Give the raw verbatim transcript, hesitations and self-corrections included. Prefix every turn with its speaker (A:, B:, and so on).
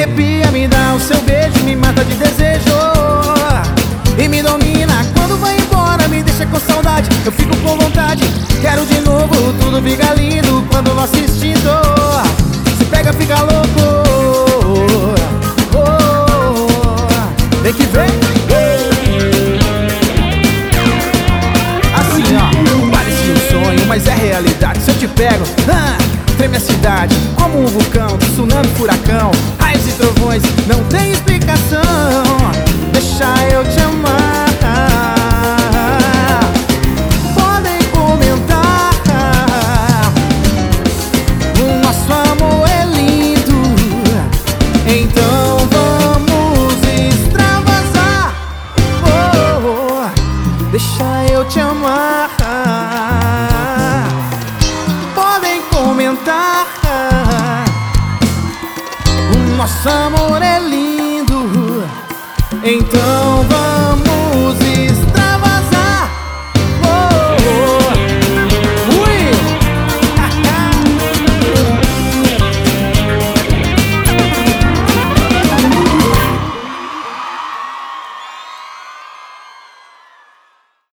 A: arrepia, me dá o seu beijo, me mata de desejo e me domina. Quando vai embora me deixa com saudade, eu fico com vontade, quero de novo. Tudo fica lindo quando nosso instinto se pega, fica louco. Vem que vem. Assim ó, parecia um sonho, mas é realidade. Se eu te pego, ah, treme a cidade como um vulcão, tsunami, furacão, raios e trovões, não tem explicação. Deixa eu te amar. Podem comentar, o nosso amor é lindo, então vamos extravasar. Oh, oh, deixa eu te amar. Podem comentar, o nosso amor é lindo, então